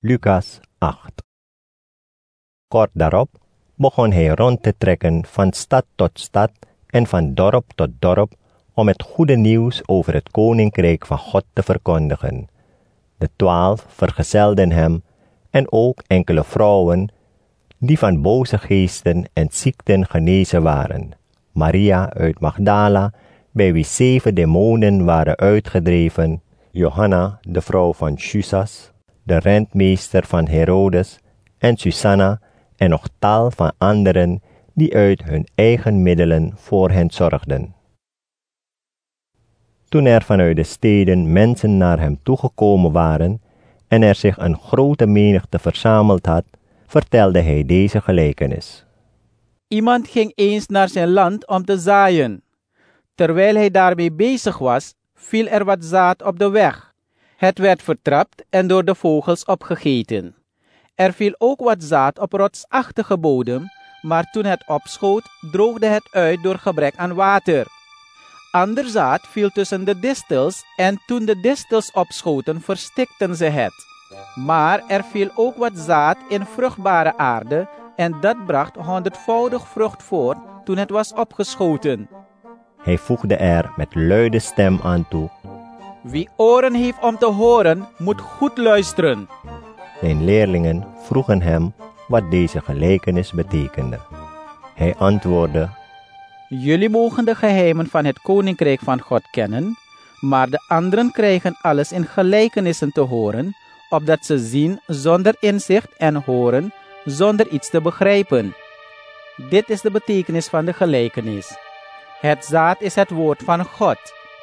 Lucas 8. Kort daarop begon hij rond te trekken van stad tot stad en van dorp tot dorp om het goede nieuws over het koninkrijk van God te verkondigen. De 12 vergezelden hem en ook enkele vrouwen die van boze geesten en ziekten genezen waren. Maria uit Magdala, bij wie 7 demonen waren uitgedreven, Johanna, de vrouw van Chusas, de rentmeester van Herodes, en Susanna, en nog tal van anderen die uit hun eigen middelen voor hen zorgden. Toen er vanuit de steden mensen naar hem toegekomen waren en er zich een grote menigte verzameld had, vertelde hij deze gelijkenis. Iemand ging eens naar zijn land om te zaaien. Terwijl hij daarmee bezig was, viel er wat zaad op de weg. Het werd vertrapt en door de vogels opgegeten. Er viel ook wat zaad op rotsachtige bodem, maar toen het opschoot, droogde het uit door gebrek aan water. Ander zaad viel tussen de distels en toen de distels opschoten, verstikten ze het. Maar er viel ook wat zaad in vruchtbare aarde en dat bracht 100-voudig vrucht voort toen het was opgeschoten. Hij voegde er met luide stem aan toe: Wie oren heeft om te horen, moet goed luisteren. Zijn leerlingen vroegen hem wat deze gelijkenis betekende. Hij antwoordde: Jullie mogen de geheimen van het koninkrijk van God kennen, maar de anderen krijgen alles in gelijkenissen te horen, opdat ze zien zonder inzicht en horen zonder iets te begrijpen. Dit is de betekenis van de gelijkenis. Het zaad is het woord van God.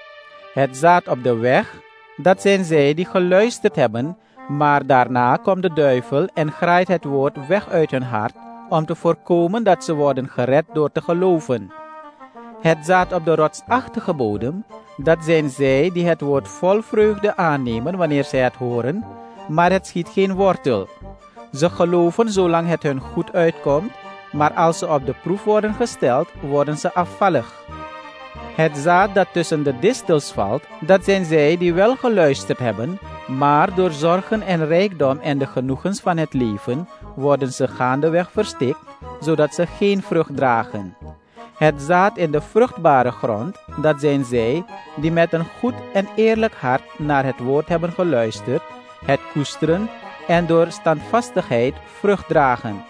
Het zaad op de weg, dat zijn zij die geluisterd hebben, maar daarna komt de duivel en graait het woord weg uit hun hart, om te voorkomen dat ze worden gered door te geloven. Het zaad op de rotsachtige bodem, dat zijn zij die het woord vol vreugde aannemen wanneer zij het horen, maar het schiet geen wortel. Ze geloven zolang het hun goed uitkomt, maar als ze op de proef worden gesteld, worden ze afvallig. Het zaad dat tussen de distels valt, dat zijn zij die wel geluisterd hebben, maar door zorgen en rijkdom en de genoegens van het leven, worden ze gaandeweg verstikt, zodat ze geen vrucht dragen. Het zaad in de vruchtbare grond, dat zijn zij die met een goed en eerlijk hart naar het woord hebben geluisterd, het koesteren en door standvastigheid vrucht dragen.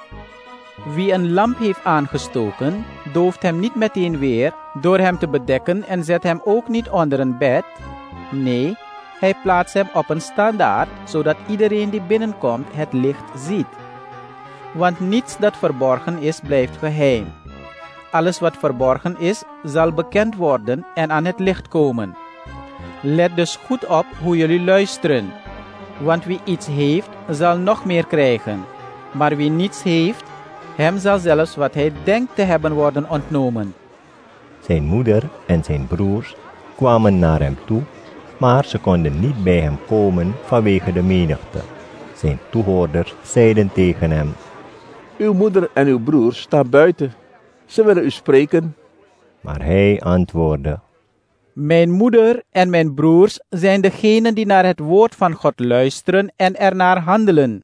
Wie een lamp heeft aangestoken, dooft hem niet meteen weer door hem te bedekken en zet hem ook niet onder een bed. Nee, hij plaatst hem op een standaard, zodat iedereen die binnenkomt het licht ziet. Want niets dat verborgen is, blijft geheim. Alles wat verborgen is, zal bekend worden en aan het licht komen. Let dus goed op hoe jullie luisteren. Want wie iets heeft, zal nog meer krijgen. Maar wie niets heeft, hem zal zelfs wat hij denkt te hebben worden ontnomen. Zijn moeder en zijn broers kwamen naar hem toe, maar ze konden niet bij hem komen vanwege de menigte. Zijn toehoorders zeiden tegen hem: Uw moeder en uw broers staan buiten. Ze willen u spreken. Maar hij antwoordde: Mijn moeder en mijn broers zijn degenen die naar het woord van God luisteren en ernaar handelen.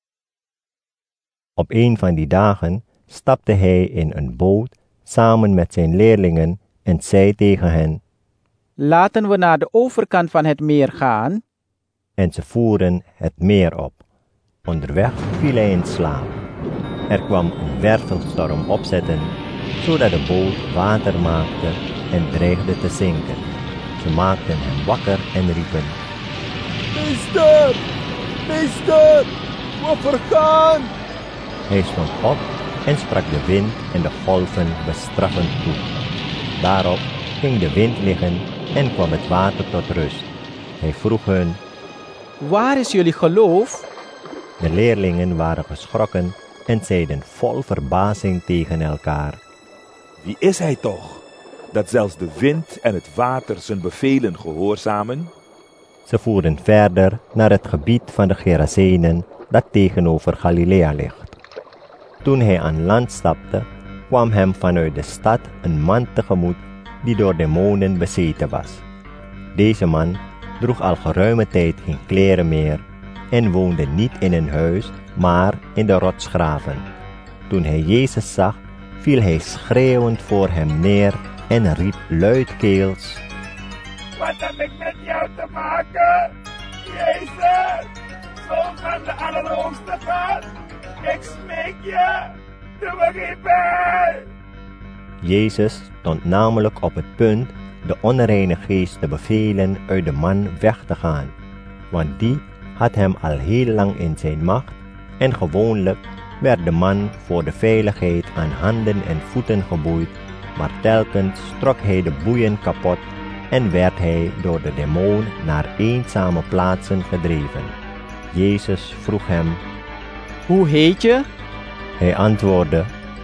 Op een van die dagen stapte hij in een boot samen met zijn leerlingen en zei tegen hen: Laten we naar de overkant van het meer gaan. En ze voeren het meer op. Onderweg viel hij in slaap. Er kwam een wervelstorm opzetten, zodat de boot water maakte en dreigde te zinken. Ze maakten hem wakker en riepen: Meester, meester, we vergaan. Hij stond op en sprak de wind en de golven bestraffend toe. Daarop ging de wind liggen en kwam het water tot rust. Hij vroeg hun: Waar is jullie geloof? De leerlingen waren geschrokken en zeiden vol verbazing tegen elkaar: Wie is hij toch, dat zelfs de wind en het water zijn bevelen gehoorzamen? Ze voeren verder naar het gebied van de Gerazenen dat tegenover Galilea ligt. Toen hij aan land stapte, kwam hem vanuit de stad een man tegemoet die door demonen bezeten was. Deze man droeg al geruime tijd geen kleren meer en woonde niet in een huis, maar in de rotsgraven. Toen hij Jezus zag, viel hij schreeuwend voor hem neer en riep luidkeels: Wat heb ik met jou te maken? Jezus, Zoon van de Allerhoogste God, ik smeek je, doe me geen pijn. Jezus stond namelijk op het punt de onreine geest te bevelen uit de man weg te gaan, want die had hem al heel lang in zijn macht en gewoonlijk werd de man voor de veiligheid aan handen en voeten geboeid, maar telkens trok hij de boeien kapot en werd hij door de demon naar eenzame plaatsen gedreven. Jezus vroeg hem: Hoe heet je? Hij antwoordde: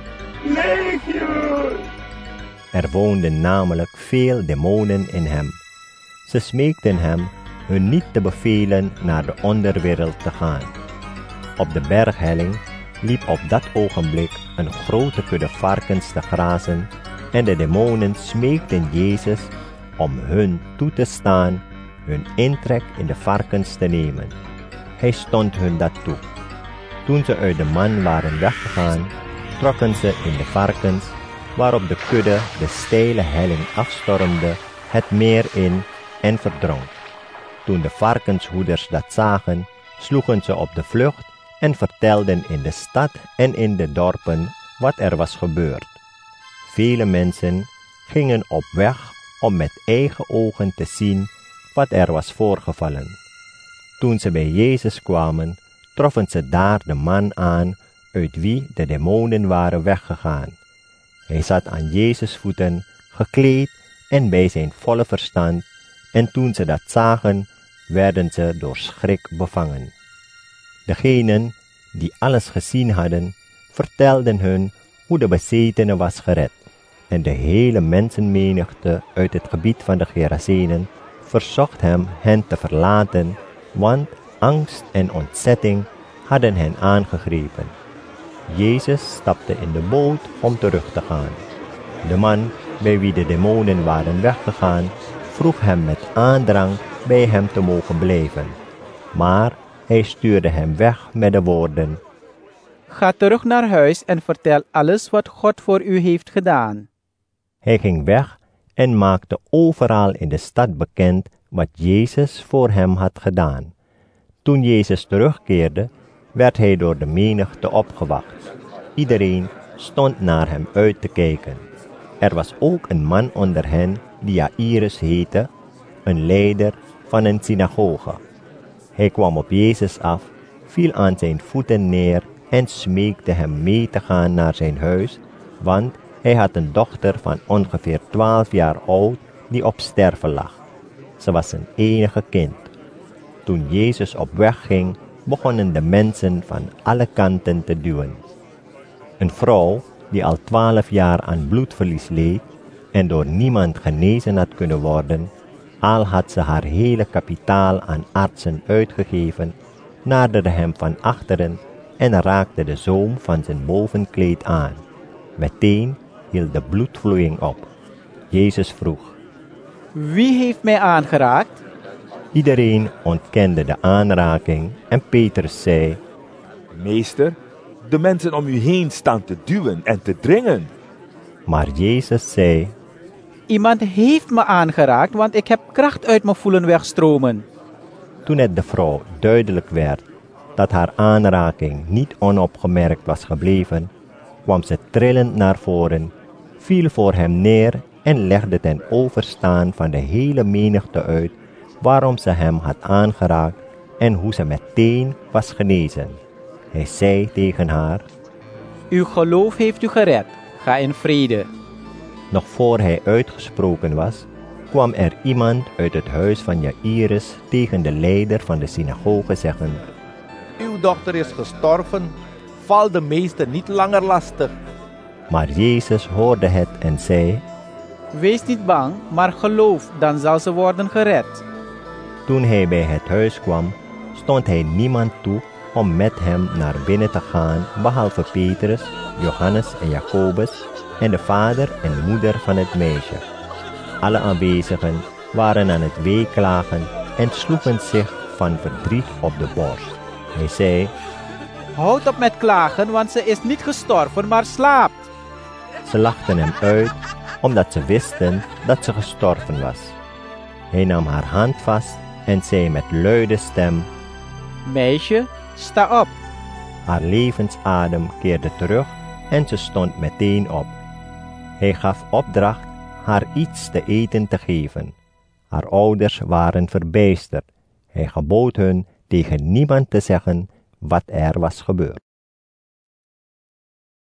Legion. Er woonden namelijk veel demonen in hem. Ze smeekten hem hun niet te bevelen naar de onderwereld te gaan. Op de berghelling liep op dat ogenblik een grote kudde varkens te grazen en de demonen smeekten Jezus om hun toe te staan hun intrek in de varkens te nemen. Hij stond hun dat toe. Toen ze uit de man waren weggegaan, trokken ze in de varkens, waarop de kudde de steile helling afstormde, het meer in en verdronk. Toen de varkenshoeders dat zagen, sloegen ze op de vlucht en vertelden in de stad en in de dorpen wat er was gebeurd. Vele mensen gingen op weg om met eigen ogen te zien wat er was voorgevallen. Toen ze bij Jezus kwamen, troffen ze daar de man aan uit wie de demonen waren weggegaan. Hij zat aan Jezus' voeten, gekleed en bij zijn volle verstand, en toen ze dat zagen, werden ze door schrik bevangen. Degenen die alles gezien hadden, vertelden hun hoe de bezetene was gered, en de hele mensenmenigte uit het gebied van de Gerazenen verzocht hem hen te verlaten, want angst en ontzetting hadden hen aangegrepen. Jezus stapte in de boot om terug te gaan. De man, bij wie de demonen waren weggegaan, vroeg hem met aandrang bij hem te mogen blijven. Maar hij stuurde hem weg met de woorden: Ga terug naar huis en vertel alles wat God voor u heeft gedaan. Hij ging weg en maakte overal in de stad bekend wat Jezus voor hem had gedaan. Toen Jezus terugkeerde, werd hij door de menigte opgewacht. Iedereen stond naar hem uit te kijken. Er was ook een man onder hen die Jairus heette, een leider van een synagoge. Hij kwam op Jezus af, viel aan zijn voeten neer en smeekte hem mee te gaan naar zijn huis, want hij had een dochter van ongeveer 12 jaar oud die op sterven lag. Ze was zijn enige kind. Toen Jezus op weg ging, begonnen de mensen van alle kanten te duwen. Een vrouw die al 12 jaar aan bloedverlies leed en door niemand genezen had kunnen worden, al had ze haar hele kapitaal aan artsen uitgegeven, naderde hem van achteren en raakte de zoom van zijn bovenkleed aan. Meteen hield de bloedvloeiing op. Jezus vroeg: Wie heeft mij aangeraakt? Iedereen ontkende de aanraking en Petrus zei: Meester, de mensen om u heen staan te duwen en te dringen. Maar Jezus zei: Iemand heeft me aangeraakt, want ik heb kracht uit mijn voelen wegstromen. Toen het de vrouw duidelijk werd dat haar aanraking niet onopgemerkt was gebleven, kwam ze trillend naar voren, viel voor hem neer en legde ten overstaan van de hele menigte uit waarom ze hem had aangeraakt en hoe ze meteen was genezen. Hij zei tegen haar: Uw geloof heeft u gered. Ga in vrede. Nog voor hij uitgesproken was, kwam er iemand uit het huis van Jairus tegen de leider van de synagoge zeggen: Uw dochter is gestorven, val de meester niet langer lastig. Maar Jezus hoorde het en zei: Wees niet bang, maar geloof, dan zal ze worden gered. Toen hij bij het huis kwam, stond hij niemand toe om met hem naar binnen te gaan, behalve Petrus, Johannes en Jacobus en de vader en moeder van het meisje. Alle aanwezigen waren aan het weeklagen en sloegen zich van verdriet op de borst. Hij zei: Houd op met klagen, want ze is niet gestorven, maar slaapt. Ze lachten hem uit, omdat ze wisten dat ze gestorven was. Hij nam haar hand vast en zei met luide stem: Meisje, sta op. Haar levensadem keerde terug en ze stond meteen op. Hij gaf opdracht haar iets te eten te geven. Haar ouders waren verbijsterd. Hij gebood hun tegen niemand te zeggen wat er was gebeurd.